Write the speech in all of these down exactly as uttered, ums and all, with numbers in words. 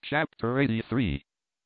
Chapter eighty-three.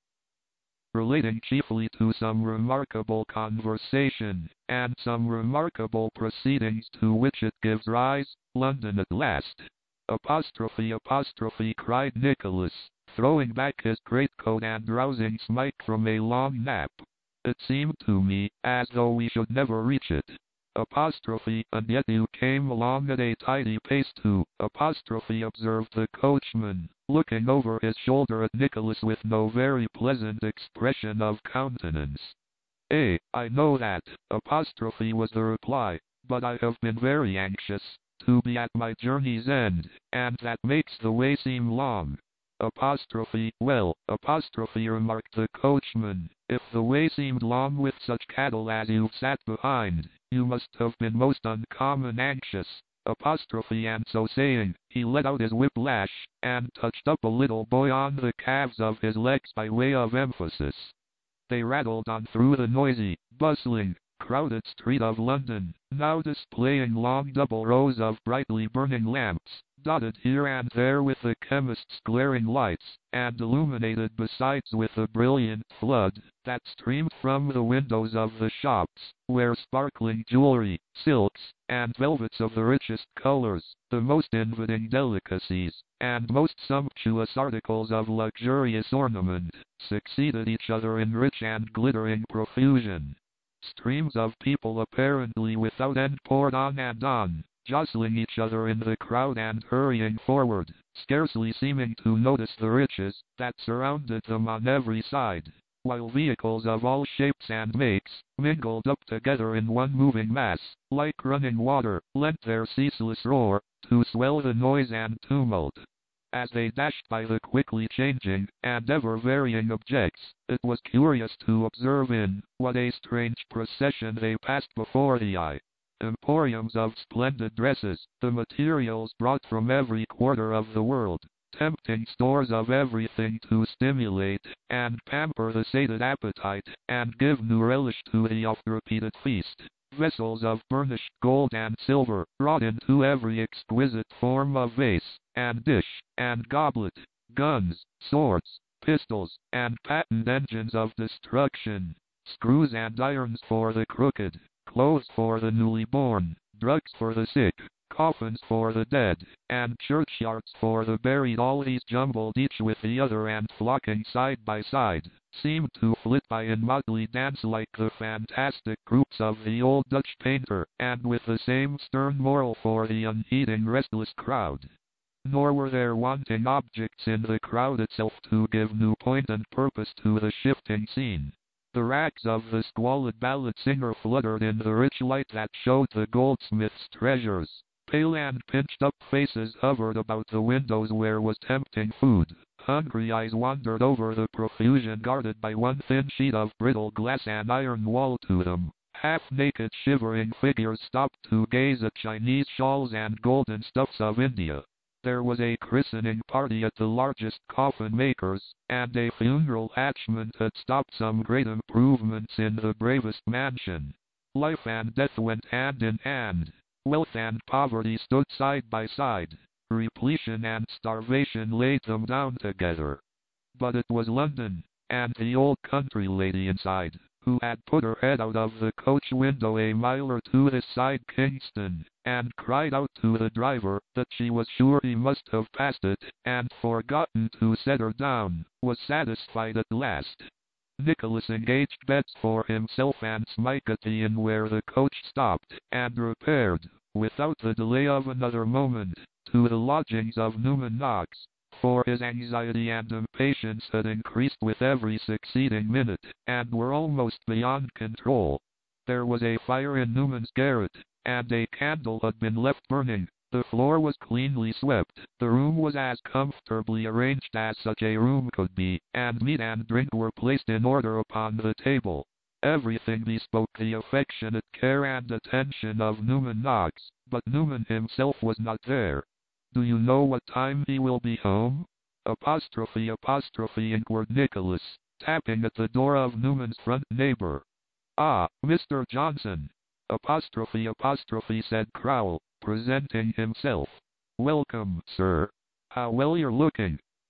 Relating chiefly to some remarkable conversation, and some remarkable proceedings to which it gives rise, London at last. Apostrophe apostrophe cried Nicholas, throwing back his greatcoat and rousing Smike from a long nap. It seemed to me, as though we should never reach it. Apostrophe, and yet you came along at a tidy pace too, apostrophe observed the coachman, looking over his shoulder at Nicholas with no very pleasant expression of countenance. Eh, I know that, apostrophe was the reply, but I have been very anxious to be at my journey's end, and that makes the way seem long. Apostrophe, well, apostrophe remarked the coachman, if the way seemed long with such cattle as you've sat behind, you must have been most uncommon anxious. Apostrophe, and so saying, he let out his whiplash, and touched up a little boy on the calves of his legs by way of emphasis. They rattled on through the noisy, bustling, crowded street of London, now displaying long double rows of brightly burning lamps, dotted here and there with the chemist's glaring lights, and illuminated besides with a brilliant flood that streamed from the windows of the shops, where sparkling jewelry, silks, and velvets of the richest colors, the most inviting delicacies, and most sumptuous articles of luxurious ornament, succeeded each other in rich and glittering profusion. Streams of people apparently without end poured on and on, jostling each other in the crowd and hurrying forward, scarcely seeming to notice the riches that surrounded them on every side, while vehicles of all shapes and makes, mingled up together in one moving mass, like running water, lent their ceaseless roar to swell the noise and tumult. As they dashed by the quickly changing and ever-varying objects, it was curious to observe in what a strange procession they passed before the eye. Emporiums of splendid dresses, the materials brought from every quarter of the world, tempting stores of everything to stimulate and pamper the sated appetite, and give new relish to the oft-repeated feast. Vessels of burnished gold and silver, wrought into every exquisite form of vase, and dish, and goblet, guns, swords, pistols, and patent engines of destruction, screws and irons for the crooked, clothes for the newly born, drugs for the sick, coffins for the dead, and churchyards for the buried, all these jumbled each with the other and flocking side by side, seemed to flit by in motley dance like the fantastic groups of the old Dutch painter, and with the same stern moral for the unheeding restless crowd. Nor were there wanting objects in the crowd itself to give new point and purpose to the shifting scene. The rags of the squalid ballad singer fluttered in the rich light that showed the goldsmith's treasures. Pale and pinched-up faces hovered about the windows where was tempting food. Hungry eyes wandered over the profusion guarded by one thin sheet of brittle glass and iron wall to them. Half-naked shivering figures stopped to gaze at Chinese shawls and golden stuffs of India. There was a christening party at the largest coffin maker's, and a funeral hatchment had stopped some great improvements in the bravest mansion. Life and death went hand in hand. Wealth and poverty stood side by side. Repletion and starvation laid them down together. But it was London, and the old country lady inside, who had put her head out of the coach window a mile or two this side Kingston, and cried out to the driver that she was sure he must have passed it, and forgotten to set her down, was satisfied at last. Nicholas engaged beds for himself and Smike at the inn where the coach stopped, and repaired, without the delay of another moment, to the lodgings of Newman Knox, for his anxiety and impatience had increased with every succeeding minute, and were almost beyond control. There was a fire in Newman's garret, and a candle had been left burning. The floor was cleanly swept, the room was as comfortably arranged as such a room could be, and meat and drink were placed in order upon the table. Everything bespoke the affectionate care and attention of Newman Knox, but Newman himself was not there. Do you know what time he will be home? Apostrophe apostrophe inquired Nicholas, tapping at the door of Newman's front neighbor. Ah, Mister Johnson. Apostrophe apostrophe said Crowell, presenting himself. Welcome, sir. How well you're looking.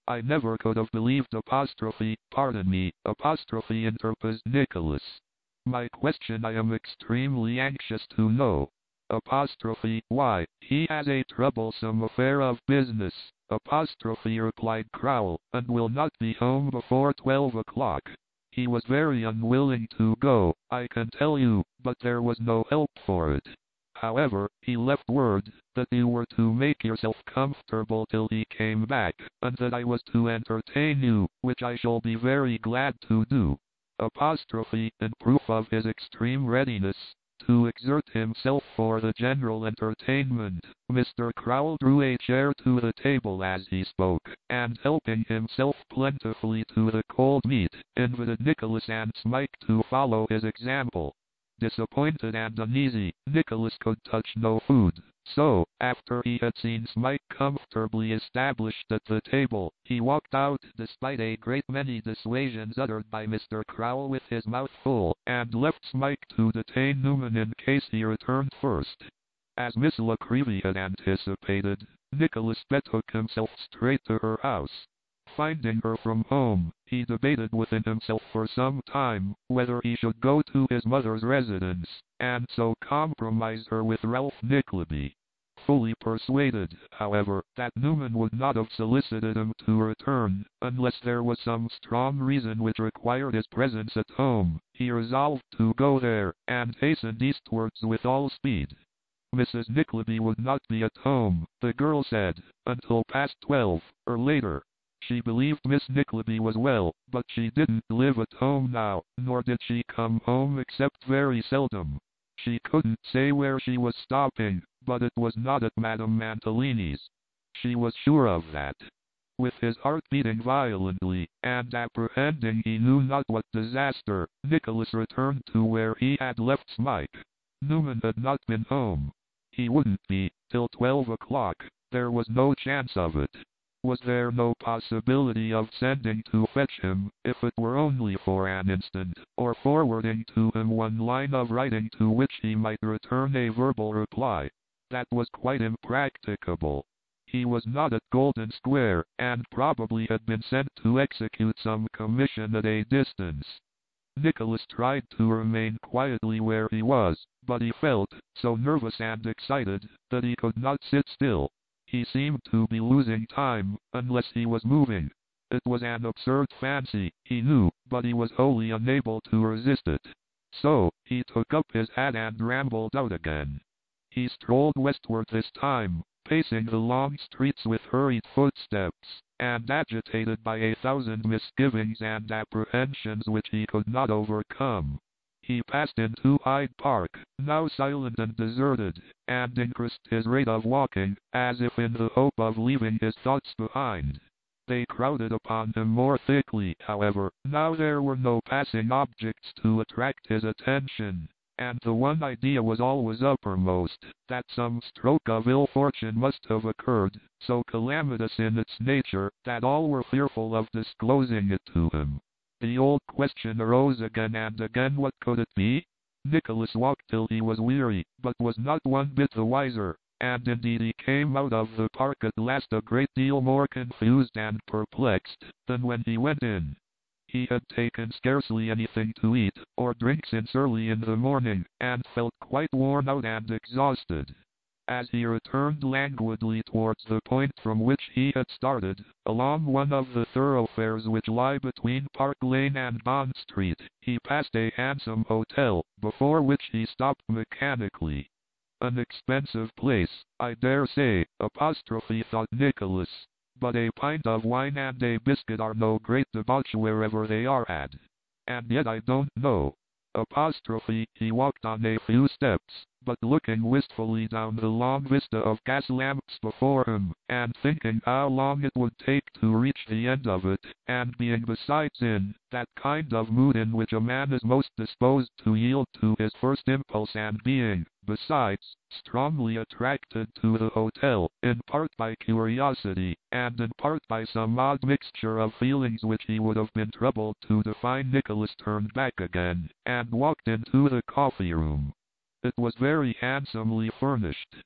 I never could have believed apostrophe, pardon me, apostrophe interposed Nicholas. My question I am extremely anxious to know. Apostrophe, why, he has a troublesome affair of business, apostrophe replied Crowell, and will not be home before twelve o'clock. He was very unwilling to go, I can tell you, but there was no help for it. However, he left word that you were to make yourself comfortable till he came back, and that I was to entertain you, which I shall be very glad to do. Apostrophe, in proof of his extreme readiness to exert himself for the general entertainment, Mister Crowell drew a chair to the table as he spoke, and helping himself plentifully to the cold meat, invited Nicholas and Smike to follow his example. Disappointed and uneasy, Nicholas could touch no food, so, after he had seen Smike comfortably established at the table, he walked out despite a great many dissuasions uttered by Mister Crowell with his mouth full, and left Smike to detain Newman in case he returned first. As Miss La Creevy had anticipated, Nicholas betook himself straight to her house. Finding her from home, he debated within himself for some time whether he should go to his mother's residence, and so compromise her with Ralph Nickleby. Fully persuaded, however, that Newman would not have solicited him to return, unless there was some strong reason which required his presence at home, he resolved to go there, and hastened eastwards with all speed. Missus Nickleby would not be at home, the girl said, until past twelve, or later. She believed Miss Nickleby was well, but she didn't live at home now, nor did she come home except very seldom. She couldn't say where she was stopping, but it was not at Madame Mantalini's. She was sure of that. With his heart beating violently, and apprehending he knew not what disaster, Nicholas returned to where he had left Smike. Newman had not been home. He wouldn't be, till twelve o'clock. There was no chance of it. Was there no possibility of sending to fetch him, if it were only for an instant, or forwarding to him one line of writing to which he might return a verbal reply? That was quite impracticable. He was not at Golden Square, and probably had been sent to execute some commission at a distance. Nicholas tried to remain quietly where he was, but he felt so nervous and excited that he could not sit still. He seemed to be losing time, unless he was moving. It was an absurd fancy, he knew, but he was wholly unable to resist it. So, he took up his hat and rambled out again. He strolled westward this time, pacing the long streets with hurried footsteps, and agitated by a thousand misgivings and apprehensions which he could not overcome. He passed into Hyde Park, now silent and deserted, and increased his rate of walking, as if in the hope of leaving his thoughts behind. They crowded upon him more thickly, however, now there were no passing objects to attract his attention, and the one idea was always uppermost, that some stroke of ill fortune must have occurred, so calamitous in its nature, that all were fearful of disclosing it to him. The old question arose again and again, what could it be? Nicholas walked till he was weary, but was not one bit the wiser, and indeed he came out of the park at last a great deal more confused and perplexed than when he went in. He had taken scarcely anything to eat or drink since early in the morning, and felt quite worn out and exhausted. As he returned languidly towards the point from which he had started, along one of the thoroughfares which lie between Park Lane and Bond Street, he passed a handsome hotel, before which he stopped mechanically. An expensive place, I dare say, apostrophe thought Nicholas, but a pint of wine and a biscuit are no great debauch wherever they are had. And yet I don't know. Apostrophe, he walked on a few steps, but looking wistfully down the long vista of gas lamps before him, and thinking how long it would take to reach the end of it, and being besides in that kind of mood in which a man is most disposed to yield to his first impulse, and being, besides, strongly attracted to the hotel, in part by curiosity, and in part by some odd mixture of feelings which he would have been troubled to define, Nicholas turned back again, and walked into the coffee-room. It was very handsomely furnished. The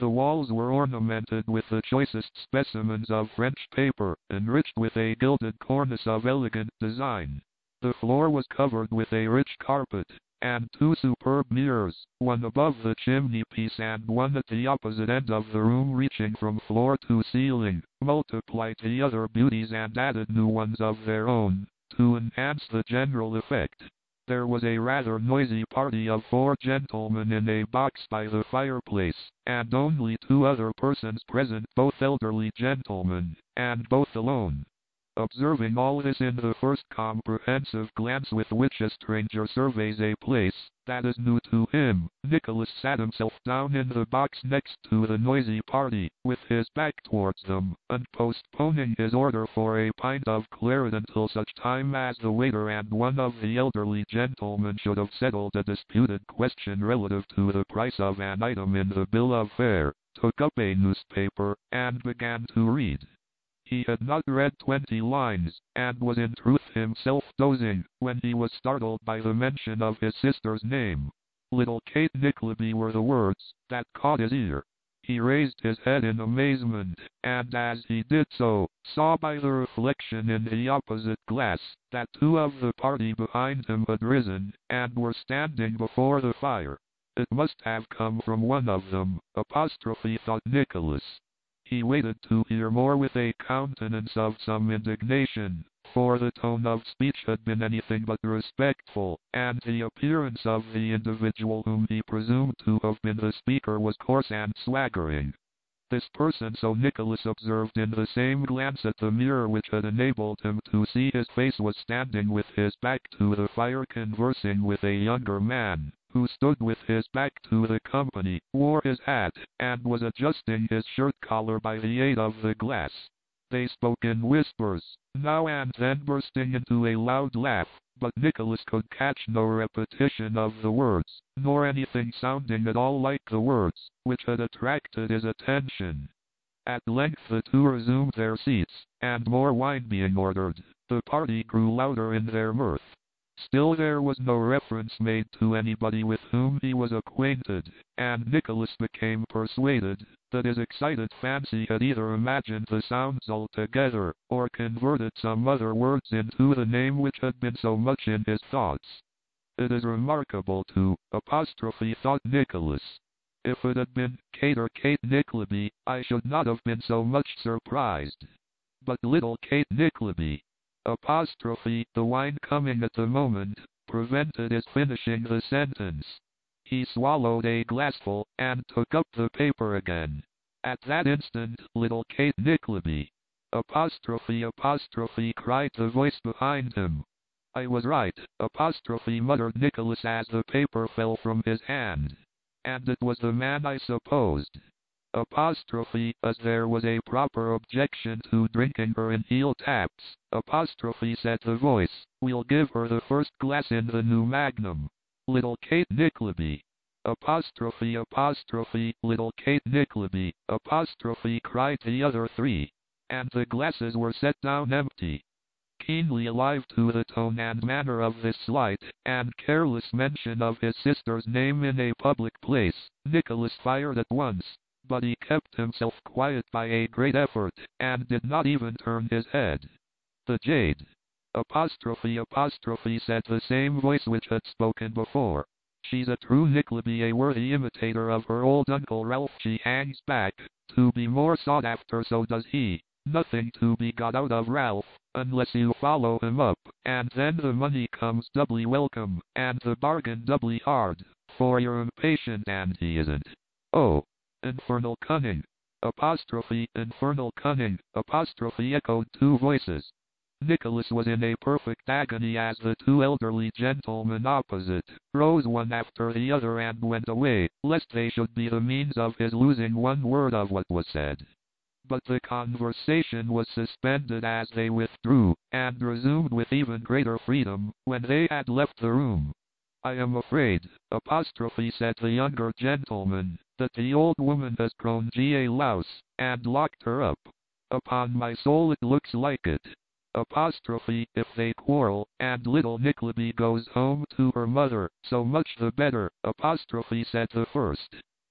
The walls were ornamented with the choicest specimens of French paper, enriched with a gilded cornice of elegant design. The floor was covered with a rich carpet, and two superb mirrors, one above the chimney-piece and one at the opposite end of the room reaching from floor to ceiling, multiplied the other beauties and added new ones of their own, to enhance the general effect. There was a rather noisy party of four gentlemen in a box by the fireplace, and only two other persons present, both elderly gentlemen, and both alone. Observing all this in the first comprehensive glance with which a stranger surveys a place that is new to him, Nicholas sat himself down in the box next to the noisy party, with his back towards them, and postponing his order for a pint of claret until such time as the waiter and one of the elderly gentlemen should have settled a disputed question relative to the price of an item in the bill of fare, took up a newspaper, and began to read. He had not read twenty lines, and was in truth himself dozing, when he was startled by the mention of his sister's name. Little Kate Nickleby were the words that caught his ear. He raised his head in amazement, and as he did so, saw by the reflection in the opposite glass, that two of the party behind him had risen, and were standing before the fire. It must have come from one of them, apostrophe thought Nicholas. He waited to hear more with a countenance of some indignation, for the tone of speech had been anything but respectful, and the appearance of the individual whom he presumed to have been the speaker was coarse and swaggering. This person, so Nicholas observed in the same glance at the mirror which had enabled him to see his face, was standing with his back to the fire conversing with a younger man, who stood with his back to the company, wore his hat, and was adjusting his shirt collar by the aid of the glass. They spoke in whispers, now and then bursting into a loud laugh, but Nicholas could catch no repetition of the words, nor anything sounding at all like the words, which had attracted his attention. At length the two resumed their seats, and more wine being ordered, the party grew louder in their mirth. Still there was no reference made to anybody with whom he was acquainted, and Nicholas became persuaded that his excited fancy had either imagined the sounds altogether, or converted some other words into the name which had been so much in his thoughts. It is remarkable too, apostrophe thought Nicholas. If it had been Kate or Kate Nickleby, I should not have been so much surprised. But little Kate Nickleby, apostrophe, the wine coming at the moment, prevented his finishing the sentence. He swallowed a glassful, and took up the paper again. At that instant, little Kate Nickleby, apostrophe, apostrophe, cried the voice behind him. I was right, apostrophe, muttered Nicholas as the paper fell from his hand. And it was the man I supposed. Apostrophe, as there was a proper objection to drinking her in heel taps, apostrophe, said the voice, we'll give her the first glass in the new magnum. Little Kate Nickleby, apostrophe, apostrophe, little Kate Nickleby, apostrophe, cried the other three. And the glasses were set down empty. Keenly alive to the tone and manner of this slight and careless mention of his sister's name in a public place, Nicholas fired at once. But he kept himself quiet by a great effort, and did not even turn his head. The jade, apostrophe, apostrophe, said the same voice which had spoken before. She's a true Nickleby, a worthy imitator of her old Uncle Ralph. She hangs back, to be more sought after, so does he. Nothing to be got out of Ralph, unless you follow him up, and then the money comes doubly welcome, and the bargain doubly hard, for you're impatient and he isn't. Oh! Infernal cunning, apostrophe, infernal cunning, apostrophe, echoed two voices. Nicholas was in a perfect agony as the two elderly gentlemen opposite rose one after the other and went away, lest they should be the means of his losing one word of what was said. But the conversation was suspended as they withdrew, and resumed with even greater freedom when they had left the room. I am afraid, apostrophe, said the younger gentleman, that the old woman has grown a louse, and locked her up. Upon my soul it looks like it. Apostrophe, if they quarrel, and little Nickleby goes home to her mother, so much the better, apostrophe, said the first.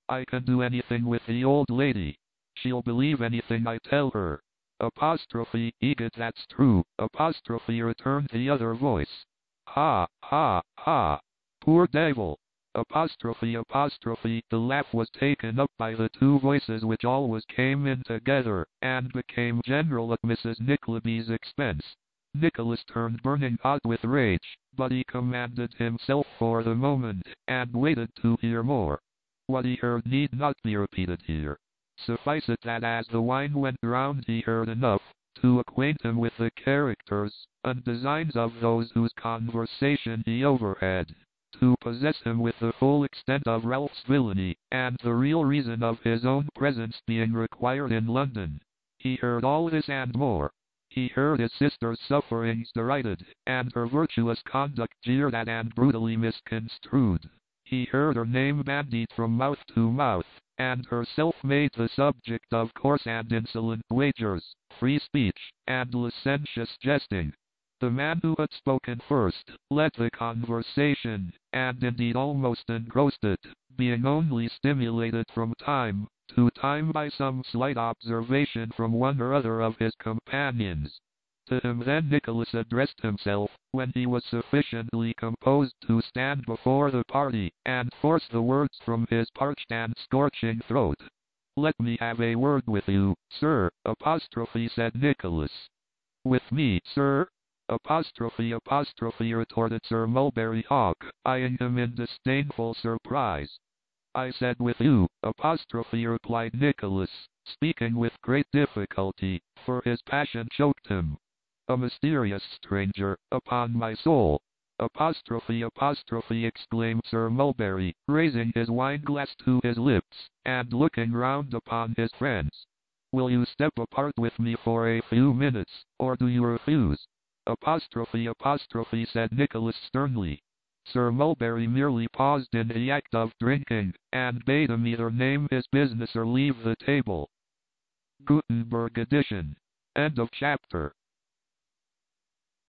I can do anything with the old lady. She'll believe anything I tell her. Apostrophe, egad, that's true. Apostrophe, returned the other voice. Ha, ha, ha. Poor devil. Apostrophe, apostrophe, the laugh was taken up by the two voices, which always came in together, and became general at Missus Nickleby's expense. Nicholas turned burning hot with rage, but he commanded himself for the moment, and waited to hear more. What he heard need not be repeated here. Suffice it that as the wine went round he heard enough to acquaint him with the characters and designs of those whose conversation he overheard, to possess him with the full extent of Ralph's villainy, and the real reason of his own presence being required in London. He heard all this and more. He heard his sister's sufferings derided, and her virtuous conduct jeered at and brutally misconstrued. He heard her name bandied from mouth to mouth, and herself made the subject of coarse and insolent wagers, free speech, and licentious jesting. The man who had spoken first led the conversation, and indeed almost engrossed it, being only stimulated from time to time by some slight observation from one or other of his companions. To him then Nicholas addressed himself, when he was sufficiently composed to stand before the party, and force the words from his parched and scorching throat. "Let me have a word with you, sir," apostrophe said Nicholas. "With me, sir?" Apostrophe apostrophe retorted Sir Mulberry Hawk, eyeing him in disdainful surprise. "I said with you," apostrophe replied Nicholas, speaking with great difficulty, for his passion choked him. "A mysterious stranger, upon my soul!" Apostrophe apostrophe exclaimed Sir Mulberry, raising his wineglass to his lips, and looking round upon his friends. "Will you step apart with me for a few minutes, or do you refuse?" Apostrophe apostrophe said Nicholas sternly. Sir Mulberry merely paused in the act of drinking, and bade him either name his business or leave the table. Gutenberg edition. End of chapter.